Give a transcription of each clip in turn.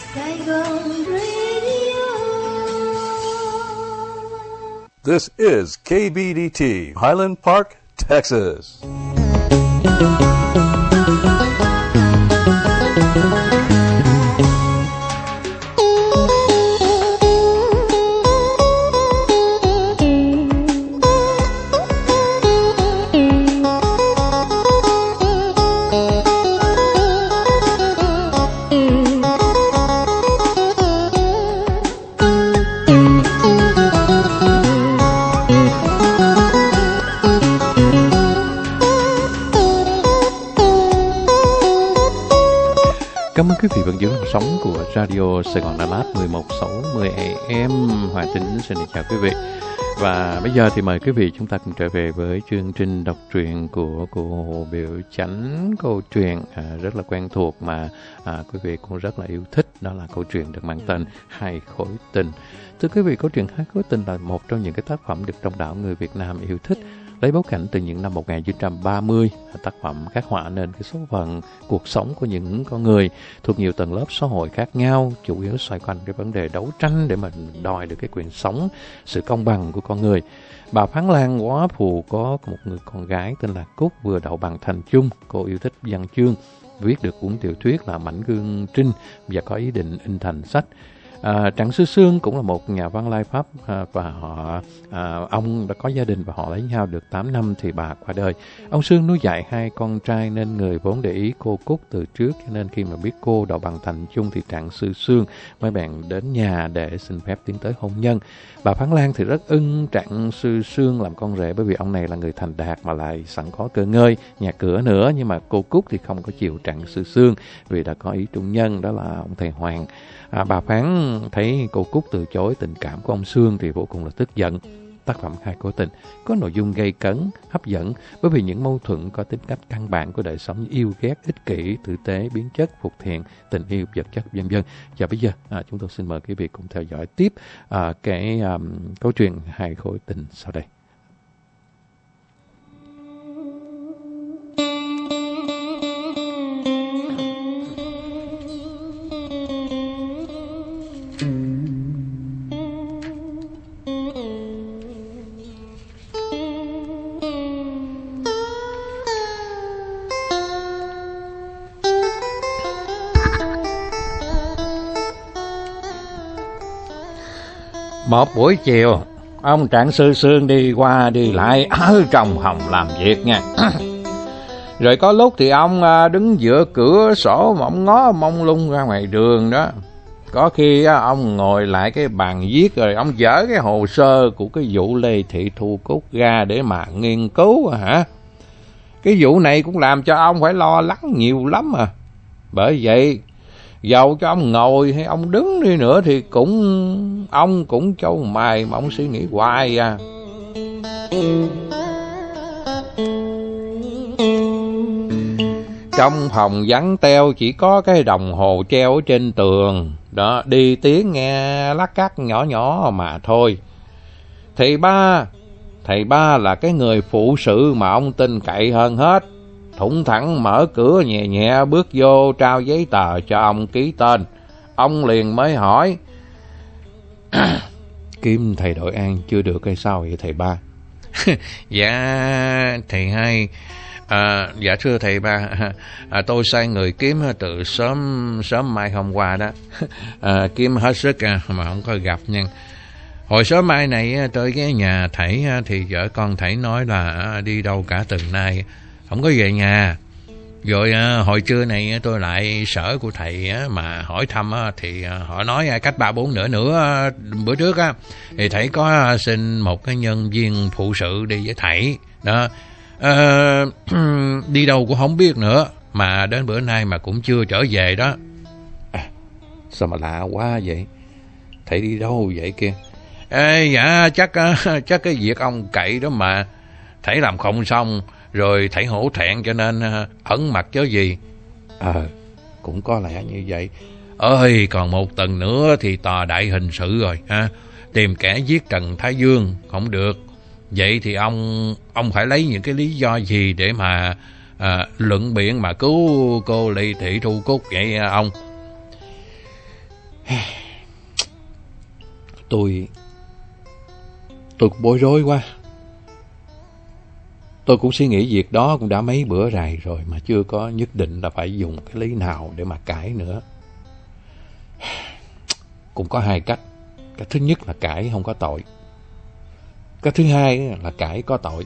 Saigon Radio. This is KBDT, Highland Park, Texas. Cảm ơn quý vị vẫn giữ làn sóng của Radio Sài Gòn Đà Lạt 1160 AM. Hòa Tính xin chào quý vị. Và bây giờ thì mời quý vị chúng ta cùng trở về với chương trình đọc truyện của cô Hồ Biểu Chánh. Câu chuyện rất là quen thuộc mà quý vị cũng rất là yêu thích. Đó là câu chuyện được mang tên Hai Khối Tình. Thưa quý vị, câu chuyện Hai Khối Tình là một trong những cái tác phẩm được đông đảo người Việt Nam yêu thích. Lấy bối cảnh từ những năm 1930, tác phẩm khắc họa nên cái số phận cuộc sống của những con người thuộc nhiều tầng lớp xã hội khác nhau, chủ yếu xoay quanh cái vấn đề đấu tranh để mà đòi được cái quyền sống, sự công bằng của con người. Bà Phán Lan Quá Phù có một người con gái tên là Cúc vừa đậu bằng thành chung. Cô yêu thích văn chương, viết được cuốn tiểu thuyết là Mảnh Gương Trinh và có ý định in thành sách. Trạng Sư Sương cũng là một nhà văn lai Pháp và ông đã có gia đình và họ lấy nhau được 8 năm thì bà qua đời. Ông Sương nuôi dạy hai con trai nên người vốn để ý cô Cúc từ trước, cho nên khi mà biết cô đậu bằng thành chung thì Trạng Sư Sương mới bèn đến nhà để xin phép tiến tới hôn nhân. Bà Phán Lan thì rất ưng Trạng Sư Sương làm con rể bởi vì ông này là người thành đạt mà lại sẵn có cơ ngơi, nhà cửa nữa. Nhưng mà cô Cúc thì không có chịu Trạng Sư Sương vì đã có ý trung nhân, đó là ông thầy Hoàng. Bà Phán thấy cô Cúc từ chối tình cảm của ông Sương thì vô cùng là tức giận. Tác phẩm Hai Khối Tình có nội dung gây cấn, hấp dẫn bởi vì những mâu thuẫn có tính cách căn bản của đời sống như yêu ghét, ích kỷ, tử tế, biến chất, phục thiện, tình yêu, vật chất, vân vân. Và bây giờ chúng tôi xin mời quý vị cùng theo dõi tiếp cái câu chuyện Hai Khối Tình sau đây. Một buổi chiều, ông Trạng Sư Sương đi qua đi lại ở trong phòng làm việc nha. Rồi có lúc thì ông đứng giữa cửa sổ mà ông ngó mông lung ra ngoài đường đó. Có khi ông ngồi lại cái bàn viết rồi ông dở cái hồ sơ của cái vụ Lê Thị Thu Cúc ra để mà nghiên cứu hả. Cái vụ này cũng làm cho ông phải lo lắng nhiều lắm à. Bởi vậy dầu cho ông ngồi hay ông đứng đi nữa thì ông cũng châu mày mà ông suy nghĩ hoài à. Trong phòng vắng teo chỉ có cái đồng hồ treo ở trên tường đó, đi tiếng nghe lắc cắt nhỏ nhỏ mà thôi. Thầy ba là cái người phụ sự mà ông tin cậy hơn hết. Thủng thẳng mở cửa nhẹ nhẹ bước vô trao giấy tờ cho ông ký tên. Ông liền mới hỏi: Kim thầy Đội An chưa được hay sao vậy thầy ba? Dạ thầy hai. Dạ thưa thầy ba, tôi sai người kiếm từ sớm mai hôm qua đó. Kiếm hết sức mà không có gặp nha. Hồi sớm mai này tới cái nhà thầy thì vợ con thầy nói là đi đâu cả tuần nay không có về nhà. Rồi hồi trưa này tôi lại sở của thầy mà hỏi thăm thì họ nói cách 3-4 nữa bữa trước thì thầy có xin một cái nhân viên phụ sự đi với thầy đó. Đi đâu cũng không biết nữa mà đến bữa nay mà cũng chưa trở về đó. Sao mà lạ quá vậy? Thầy đi đâu vậy kia? Dạ chắc cái việc ông cậy đó mà thầy làm không xong rồi thầy hổ thẹn cho nên ẩn mặt chứ gì. Cũng có lẽ như vậy. Ơi còn một tuần nữa thì tòa đại hình sự rồi ha. Tìm kẻ giết Trần Thái Dương không được. Vậy thì ông phải lấy những cái lý do gì để mà luận biện mà cứu cô Lê Thị Thu Cúc vậy ông? Tôi cũng bối rối quá. Tôi cũng suy nghĩ việc đó cũng đã mấy bữa rày rồi mà chưa có nhất định là phải dùng cái lý nào để mà cãi nữa. Cũng có hai cách. Cái thứ nhất là cãi không có tội. Cái thứ hai là cãi có tội.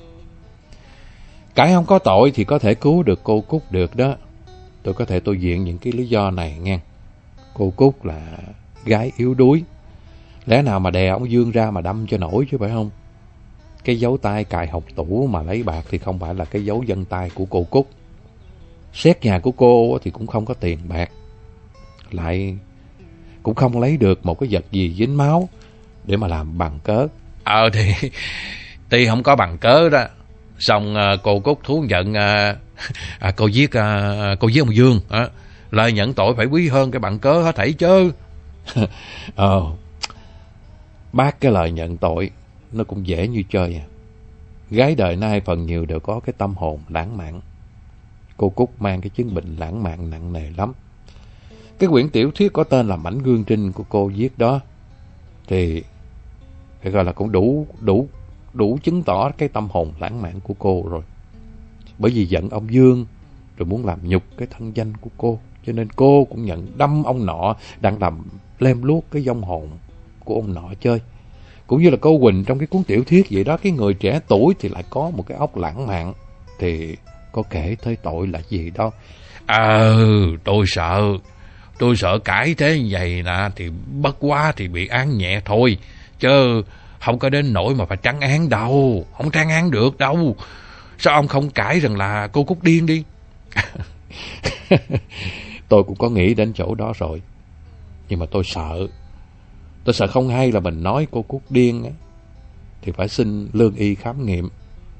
Cãi không có tội thì có thể cứu được cô Cúc được đó. Tôi viện những cái lý do này nghe. Cô Cúc là gái yếu đuối. Lẽ nào mà đè ông Dương ra mà đâm cho nổi chứ phải không? Cái dấu tay cài học tủ mà lấy bạc thì không phải là cái dấu vân tay của cô Cúc. Xét nhà của cô thì cũng không có tiền bạc. Lại cũng không lấy được một cái vật gì dính máu để mà làm bằng cớ. Thì không có bằng cớ đó. Xong cô Cúc thú nhận cô giết ông Dương. Lời nhận tội phải quý hơn cái bằng cớ hết thảy chứ. Bác cái lời nhận tội nó cũng dễ như chơi à. Gái đời nay phần nhiều đều có cái tâm hồn lãng mạn. Cô Cúc mang cái chứng bệnh lãng mạn nặng nề lắm. Cái quyển tiểu thuyết có tên là Mảnh Gương Trinh của cô viết đó thì phải gọi là cũng đủ chứng tỏ cái tâm hồn lãng mạn của cô rồi. Bởi vì giận ông Dương rồi muốn làm nhục cái thân danh của cô, cho nên cô cũng nhận đâm ông nọ đang làm lem luốc cái vong hồn của ông nọ chơi. Cũng như là cô Quỳnh trong cái cuốn tiểu thuyết vậy đó. Cái người trẻ tuổi thì lại có một cái óc lãng mạn, thì có kể tới tội là gì đâu. Tôi sợ cãi thế như vậy nè thì bất quá thì bị án nhẹ thôi, chứ không có đến nỗi mà phải trắng án đâu. Không trắng án được đâu. Sao ông không cãi rằng là cô Cúc điên đi? Tôi cũng có nghĩ đến chỗ đó rồi. Nhưng mà tôi sợ không hay là mình nói cô Cúc điên á, thì phải xin lương y khám nghiệm.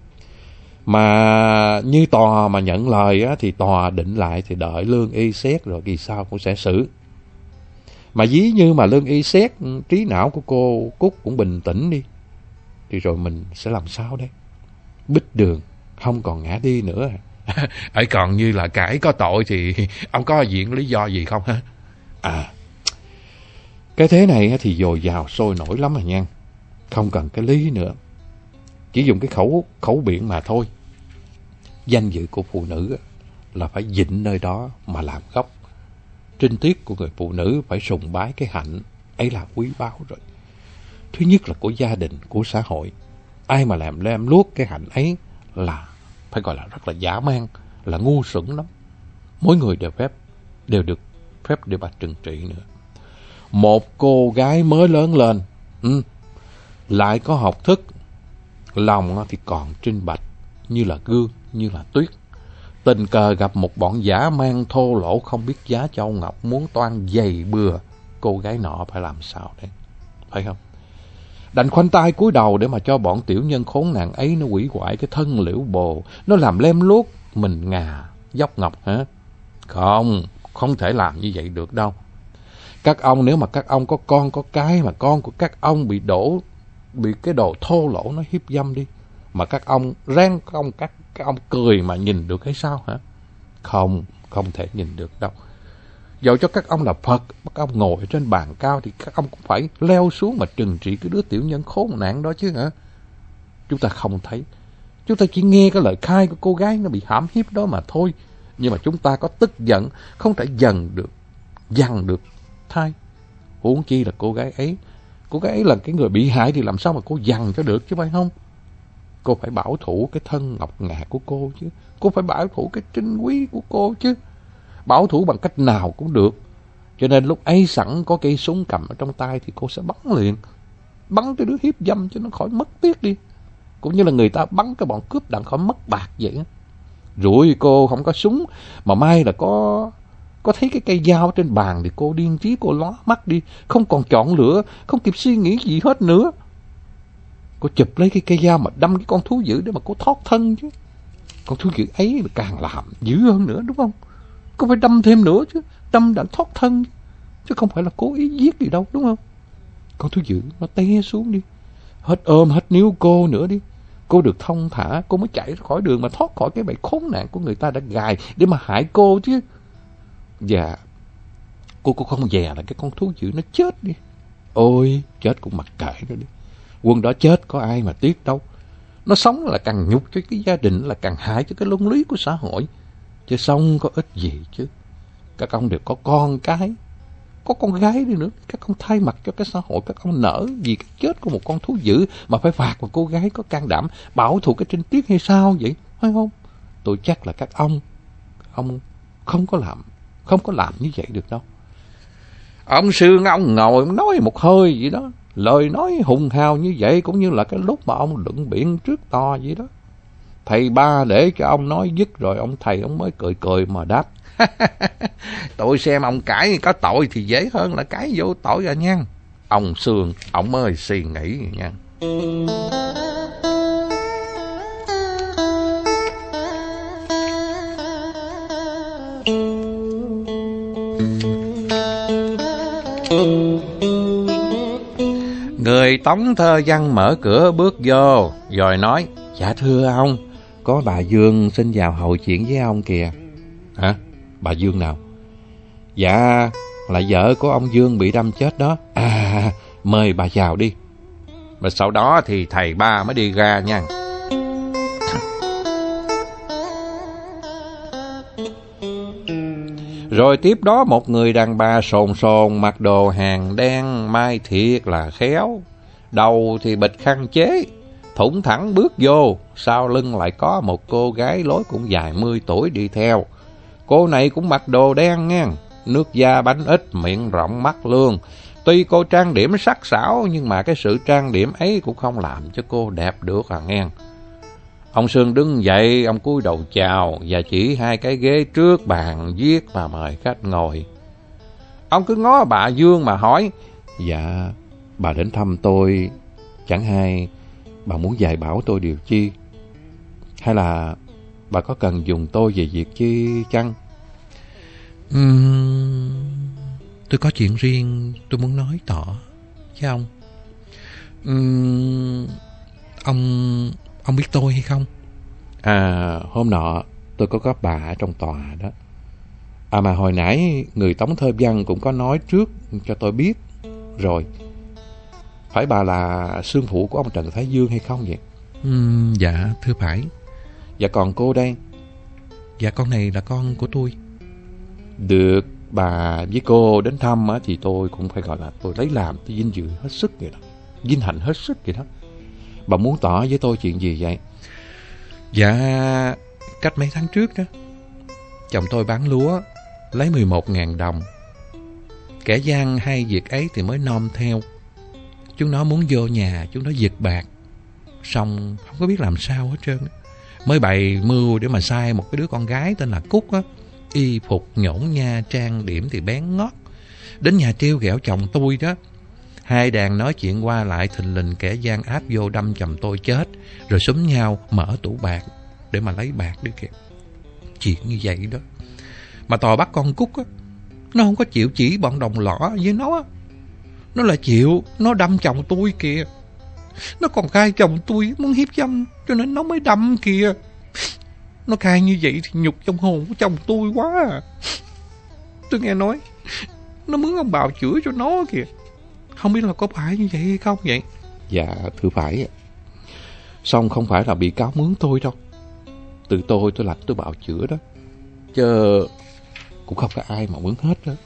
Mà như tòa mà nhận lời á, thì tòa định lại thì đợi lương y xét rồi kỳ sau cũng sẽ xử. Mà ví như mà lương y xét trí não của cô Cúc cũng bình tĩnh đi, thì rồi mình sẽ làm sao đây? Bích đường không còn ngã đi nữa. Ấy còn như là cãi có tội thì ông có viện lý do gì không hả? Cái thế này thì dồi dào sôi nổi lắm rồi nha. Không cần cái lý nữa, chỉ dùng cái khẩu biện mà thôi. Danh dự của phụ nữ là phải dịnh nơi đó mà làm gốc. Trinh tiết của người phụ nữ phải sùng bái cái hạnh ấy là quý báu rồi. Thứ nhất là của gia đình, của xã hội. Ai mà làm lem luốc cái hạnh ấy là phải gọi là rất là dã man, là ngu xuẩn lắm. Mỗi người đều được phép để bà trừng trị nữa. Một cô gái mới lớn lên, lại có học thức, lòng thì còn trinh bạch như là gương, như là tuyết. Tình cờ gặp một bọn dã man thô lỗ không biết giá châu ngọc, muốn toan giày bừa cô gái nọ phải làm sao đấy, phải không? Đành khoanh tay cúi đầu để mà cho bọn tiểu nhân khốn nạn ấy nó hủy hoại cái thân liễu bồ, nó làm lem luốc mình ngà dốc ngọc hả? Không thể làm như vậy được đâu. Các ông, nếu mà các ông có con có cái mà con của các ông bị cái đồ thô lỗ nó hiếp dâm đi, mà các ông các ông cười mà nhìn được hay sao hả? Không thể nhìn được đâu. Dẫu cho các ông là Phật, các ông ngồi trên bàn cao thì các ông cũng phải leo xuống mà trừng trị cái đứa tiểu nhân khốn nạn đó chứ hả? Chúng ta không thấy, chúng ta chỉ nghe cái lời khai của cô gái nó bị hãm hiếp đó mà thôi. Nhưng mà chúng ta có tức giận, không thể dằn được thai. Huống chi là cô gái ấy là cái người bị hại thì làm sao mà cô dằn cho được chứ phải không? Cô phải bảo thủ cái thân ngọc ngà của cô chứ. Cô phải bảo thủ cái trinh quý của cô chứ. Bảo thủ bằng cách nào cũng được. Cho nên lúc ấy sẵn có cây súng cầm ở trong tay thì cô sẽ bắn liền. Bắn cái đứa hiếp dâm cho nó khỏi mất tiếc đi. Cũng như là người ta bắn cái bọn cướp đặng khỏi mất bạc vậy. Rồi cô không có súng, mà may là có thấy cái cây dao trên bàn thì cô điên trí, cô lóa mắt đi, không còn chọn lựa, không kịp suy nghĩ gì hết nữa. Cô chụp lấy cái cây dao mà đâm cái con thú dữ để mà cô thoát thân chứ. Con thú dữ ấy là càng làm dữ hơn nữa đúng không? Cô phải đâm thêm nữa chứ, đâm đã thoát thân chứ không phải là cố ý giết gì đâu đúng không? Con thú dữ nó té xuống đi, hết ôm hết níu cô nữa đi. Cô được thông thả, cô mới chạy khỏi đường mà thoát khỏi cái bẫy khốn nạn của người ta đã gài để mà hại cô chứ. Và cô không dè là cái con thú dữ nó chết đi. Ôi, chết cũng mặc kệ nó đi. Quân đó chết có ai mà tiếc đâu. Nó sống là càng nhục cho cái gia đình, là càng hại cho cái luân lý của xã hội. Chứ xong có ích gì chứ. Các ông đều có con cái, có con gái đi nữa. Các ông thay mặt cho cái xã hội, các ông nỡ vì cái chết của một con thú dữ mà phải phạt một cô gái có can đảm bảo thủ cái trinh tiết hay sao vậy? Phải không? Tôi chắc là các ông không có làm như vậy được đâu. Ông Sương ông ngồi nói một hơi vậy đó. Lời nói hùng hào như vậy cũng như là cái lúc mà ông luận biện trước tòa vậy đó. Thầy Ba để cho ông nói dứt rồi ông thầy ông mới cười cười mà đáp. Tôi xem ông cãi có tội thì dễ hơn là cãi vô tội rồi nha. Ông Sương ông mới suy nghĩ nha. Người Tống Thơ Văn mở cửa bước vô rồi nói: Dạ thưa ông, có bà Dương xin vào hội chuyện với ông kìa. Hả? Bà Dương nào? Dạ là vợ của ông Dương bị đâm chết đó. À, mời bà vào đi. Và sau đó thì thầy Ba mới đi ra nha. Rồi tiếp đó một người đàn bà sồn sồn, mặc đồ hàng đen, mai thiệt là khéo. Đầu thì bịch khăn chế, thủng thẳng bước vô. Sau lưng lại có một cô gái lối cũng vài 10 tuổi đi theo. Cô này cũng mặc đồ đen nha, nước da bánh ít, miệng rộng mắt lương. Tuy cô trang điểm sắc sảo nhưng mà cái sự trang điểm ấy cũng không làm cho cô đẹp được nghe. Ông Sương đứng dậy, ông cúi đầu chào và chỉ 2 cái ghế trước bàn viết và mời khách ngồi. Ông cứ ngó bà Dương mà hỏi: Dạ, bà đến thăm tôi, chẳng hay bà muốn dạy bảo tôi điều chi? Hay là bà có cần dùng tôi về việc chi chăng? Tôi có chuyện riêng tôi muốn nói tỏ với ông. Ông biết tôi hay không? À, hôm nọ tôi có gặp bà ở trong tòa đó. À mà hồi nãy người Tống Thơ Văn cũng có nói trước cho tôi biết rồi. Phải bà là sương phụ của ông Trần Thái Dương hay không vậy? Dạ thưa phải. Dạ còn cô đây? Dạ con này là con của tôi. Được, bà với cô đến thăm thì tôi cũng phải gọi là tôi lấy làm tôi vinh dự hết sức vậy đó, vinh hạnh hết sức vậy đó. Bà muốn tỏ với tôi chuyện gì vậy? Dạ, cách mấy tháng trước đó, chồng tôi bán lúa lấy 11.000 đồng. Kẻ gian hay việc ấy thì mới nom theo. Chúng nó muốn vô nhà, chúng nó giật bạc, xong không có biết làm sao hết trơn. Mới bày mưu để mà sai một cái đứa con gái tên là Cúc á, y phục nhổn nha, trang điểm thì bén ngót, đến nhà trêu ghẹo chồng tôi đó. 2 đàn nói chuyện qua lại, thình lình kẻ gian áp vô đâm chồng tôi chết, rồi xúm nhau mở tủ bạc để mà lấy bạc đi kìa. Chuyện như vậy đó. Mà tòa bắt con Cúc á, nó không có chịu chỉ bọn đồng lõ với nó. Nó là chịu, nó đâm chồng tôi kìa. Nó còn khai chồng tôi muốn hiếp dâm, cho nên nó mới đâm kìa. Nó khai như vậy thì nhục trong hồn của chồng tôi quá à. Tôi nghe nói nó mướn ông bào chữa cho nó kìa. Không biết là có phải như vậy hay không vậy? Dạ thưa phải. Xong không phải là bị cáo mướn tôi đâu. Tự tôi lập tôi bào chữa đó. Chứ cũng không có ai mà mướn hết đó.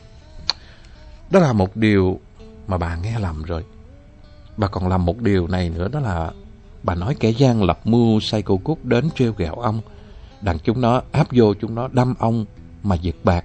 Đó là một điều mà bà nghe lầm rồi. Bà còn làm một điều này nữa, đó là bà nói kẻ gian lập mưu sai cô Cúc đến trêu ghẹo ông, đặng chúng nó áp vô chúng nó đâm ông mà giật bạc.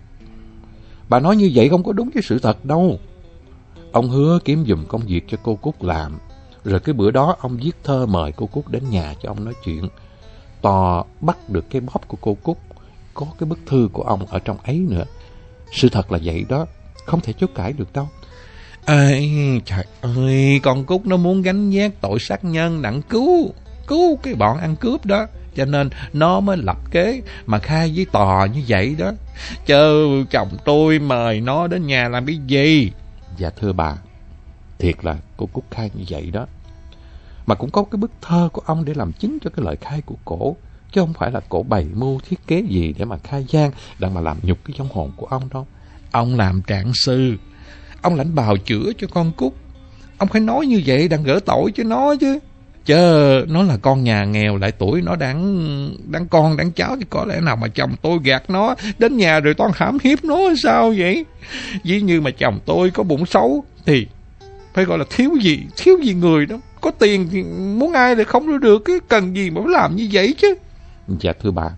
Bà nói như vậy không có đúng với sự thật đâu. Ông hứa kiếm giùm công việc cho cô Cúc làm, rồi cái bữa đó ông viết thơ mời cô Cúc đến nhà cho ông nói chuyện. Tòa bắt được cái bóp của cô Cúc, có cái bức thư của ông ở trong ấy nữa. Sự thật là vậy đó, không thể chối cãi được đâu. Ê, trời ơi, con Cúc nó muốn gánh vác tội sát nhân đặng cứu cái bọn ăn cướp đó, cho nên nó mới lập kế mà khai với tòa như vậy đó. Chứ chồng tôi mời nó đến nhà làm cái gì? Dạ thưa bà, thiệt là cô Cúc khai như vậy đó. Mà cũng có cái bức thơ của ông để làm chứng cho cái lời khai của cổ, chứ không phải là cổ bày mưu thiết kế gì để mà khai gian, để mà làm nhục cái vong hồn của ông đâu. Ông làm trạng sư, ông lãnh bào chữa cho con Cúc, Ông phải nói như vậy đặng gỡ tội cho nó chứ. Chớ nó là con nhà nghèo, lại tuổi nó đáng con đáng cháu, thì có lẽ nào mà chồng tôi gạt nó đến nhà rồi toan hãm hiếp nó sao vậy? Ví như mà chồng tôi có bụng xấu thì phải gọi là thiếu gì người đó. Có tiền thì muốn ai thì không được, cần gì mà phải làm như vậy chứ. Dạ thưa bà,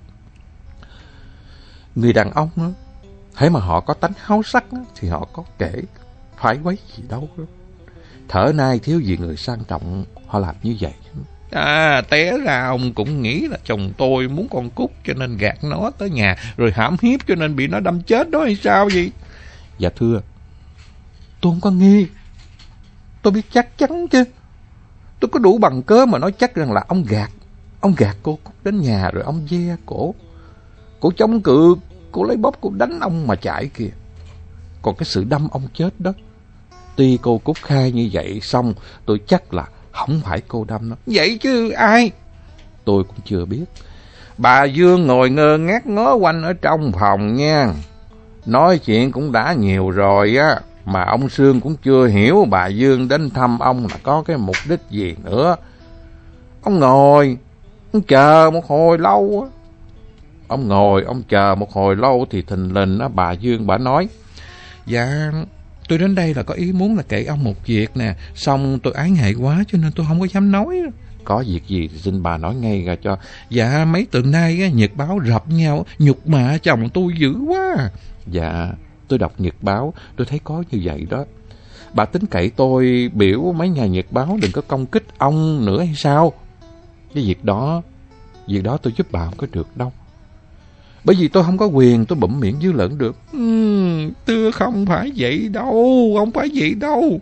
người đàn ông đó, hễ mà họ có tánh háo sắc đó, thì họ có kể phải quấy gì đâu. Thở nay thiếu gì người sang trọng, họ làm như vậy. Té ra ông cũng nghĩ là chồng tôi muốn con Cúc cho nên gạt nó tới nhà rồi hãm hiếp cho nên bị nó đâm chết đó hay sao vậy? Dạ thưa, tôi không có nghi. Tôi biết chắc chắn chứ. Tôi có đủ bằng cớ mà nói chắc rằng là ông gạt cô Cúc đến nhà rồi ông ve cổ. Cô chống cự, cô lấy bóp cô đánh ông mà chạy kìa. Còn cái sự đâm ông chết đó, tuy cô Cúc khai như vậy xong, tôi chắc là không phải cô đâm nó. Vậy chứ ai? Tôi cũng chưa biết. Bà Dương ngồi ngơ ngác ngó quanh ở trong phòng nha. Nói chuyện cũng đã nhiều rồi á, mà ông Sương cũng chưa hiểu bà Dương đến thăm ông là có cái mục đích gì nữa. Ông ngồi, ông chờ một hồi lâu á. Ông chờ một hồi lâu thì thình lình á, bà Dương bà nói: Dạ, tôi đến đây là có ý muốn là kể ông một việc nè, xong tôi ái ngại quá cho nên tôi không có dám nói. Có việc gì thì xin bà nói ngay ra cho. Dạ, mấy tuần nay á, nhật báo rập nhau, nhục mạ chồng tôi dữ quá. Dạ, tôi đọc nhật báo, tôi thấy có như vậy đó. Bà tính cậy tôi biểu mấy nhà nhật báo đừng có công kích ông nữa hay sao? Cái việc đó tôi giúp bà không có được đâu. Bởi vì tôi không có quyền tôi bụm miệng dư luận được. Tôi không phải vậy đâu.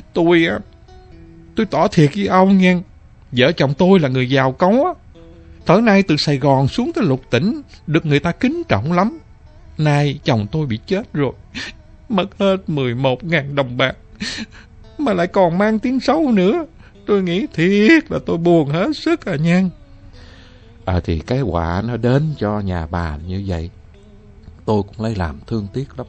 Tôi tỏ thiệt với ông nha. Vợ chồng tôi là người giàu có. Thở nay từ Sài Gòn xuống tới Lục Tỉnh, được người ta kính trọng lắm. Nay chồng tôi bị chết rồi, mất hết 11.000 đồng bạc, mà lại còn mang tiếng xấu nữa. Tôi nghĩ thiệt là tôi buồn hết sức à nha. Thì cái họa nó đến cho nhà bà như vậy, tôi cũng lấy làm thương tiếc lắm.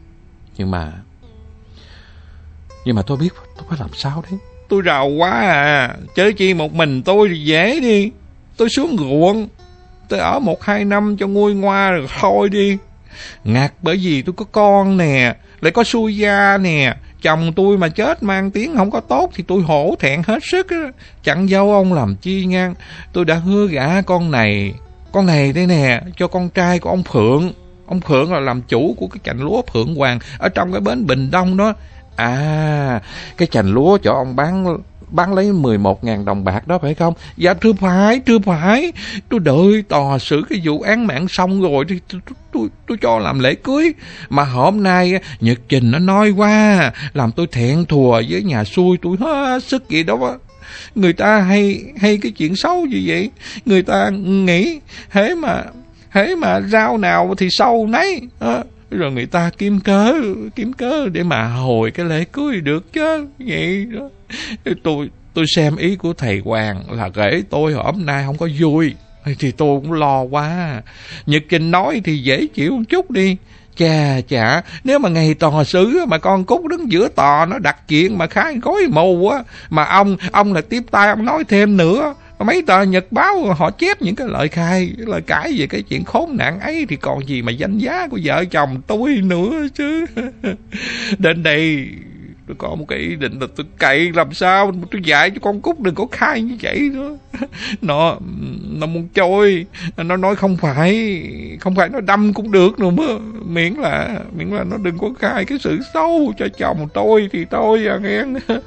Nhưng mà tôi biết tôi phải làm sao đấy. Tôi rầu quá à, chớ chi một mình tôi thì dễ đi. Tôi xuống ruộng, tôi ở 1-2 năm cho nguôi ngoa rồi thôi đi. Ngặt bởi vì tôi có con nè, lại có xui gia nè. Chồng tôi mà chết mang tiếng không có tốt thì tôi hổ thẹn hết sức á. Chẳng giấu ông làm chi ngang. Tôi đã hứa gả con này đây nè cho con trai của ông Phượng. Ông Phượng là làm chủ của cái chành lúa Phượng Hoàng ở trong cái bến Bình Đông đó. Cái chành lúa cho ông bán lấy 11.000 đồng bạc đó phải không? Dạ thưa phải. Tôi đợi tòa xử cái vụ án mạng xong rồi thì tôi cho làm lễ cưới. Mà hôm nay Nhật Trình nó nói quá, làm tôi thẹn thùa với nhà xui tôi hết sức vậy đó. Người ta hay cái chuyện xấu như vậy. Người ta nghĩ hễ mà rau nào thì sâu nấy. Rồi người ta kiếm cớ để mà hồi cái lễ cưới được chứ. Vậy đó. Tôi xem ý của thầy Hoàng là kể tôi hôm nay không có vui, thì tôi cũng lo quá. Nhật Trình nói thì dễ chịu một chút đi. Chà, nếu mà ngày tòa xử mà con Cúc đứng giữa tòa nó đặt chuyện mà khai gói mù á, mà ông là tiếp tay ông nói thêm nữa. Mấy tờ nhật báo họ chép những cái lời cãi về cái chuyện khốn nạn ấy thì còn gì mà danh giá của vợ chồng tôi nữa chứ. Đến đây tôi có một cái ý định là tôi cậy làm sao tôi dạy cho con Cúc đừng có khai như vậy nữa. Nó muốn trôi, nó nói không phải nó đâm cũng được nữa mà, miễn là nó đừng có khai cái sự xấu cho chồng tôi thì thôi à nghe.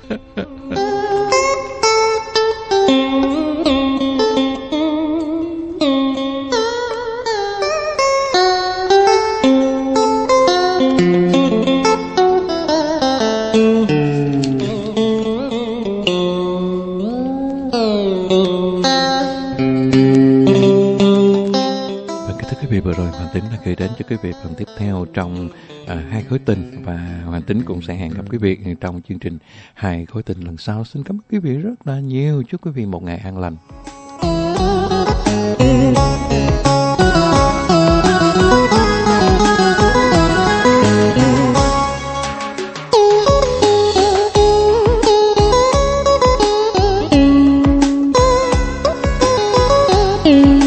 Vừa rồi Hoàng Tính đã gửi đến cho quý vị phần tiếp theo trong Hai Khối Tình, và Hoàng Tính cũng sẽ hẹn gặp quý vị trong chương trình Hai Khối Tình lần sau. Xin cảm ơn quý vị rất là nhiều. Chúc quý vị một ngày an lành. yêu.